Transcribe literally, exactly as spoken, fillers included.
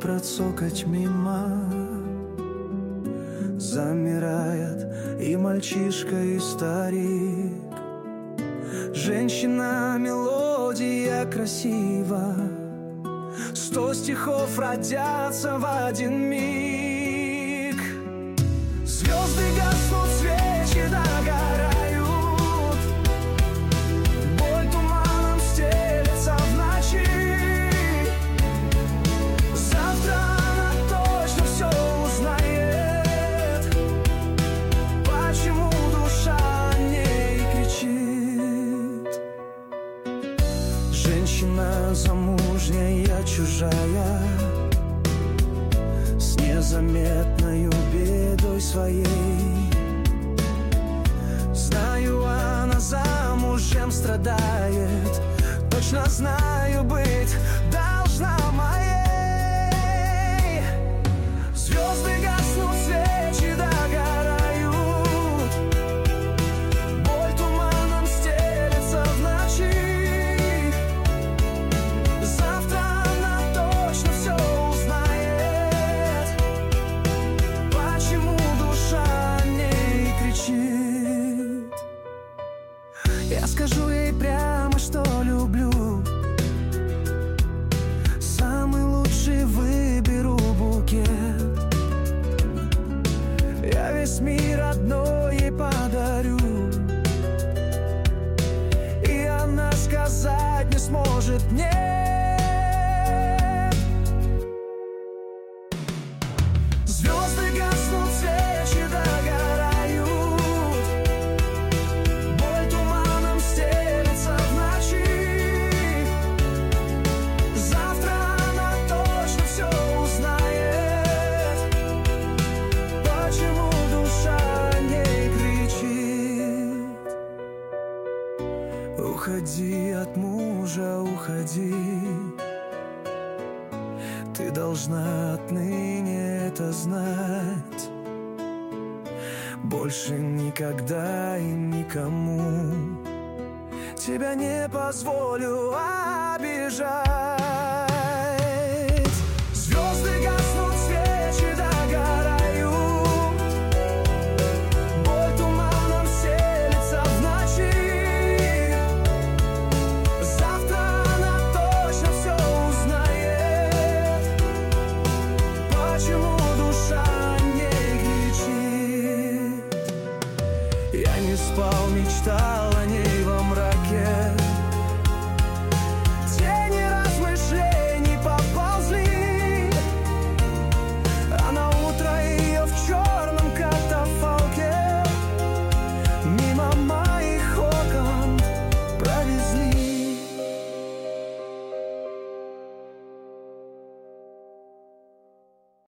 процокать мимо. Замирает и мальчишка, и старик. Женщина, мелодия красива. Сто стихов родятся в один миг. Звезды гаснут, свечи догорают. Боль туманом стелется в ночи. Завтра она точно все узнает. Почему душа о ней кричит? Женщина замужняя, чужая, с незаметною бедой своей. Знаю, она замужем страдает. Точно знаю, быть должна моей. Звезды гаснут, свечи догорают. Боль туманом стелется в ночи. Завтра она точно все узнает. Почему душа о ней кричит? Я скажу ей прямо, что люблю. Самый лучший выберу букет. Я весь мир одной ей подарю. И она сказать не сможет нет. Звезды гаснут, свечи догорают. Боль туманом стелется в ночи. Завтра она точно все узнает. Почему душа о ней кричит? Уходи от мужа, уходи. Ты должна отныне это знать. Больше никогда и никому тебя не позволю обижать.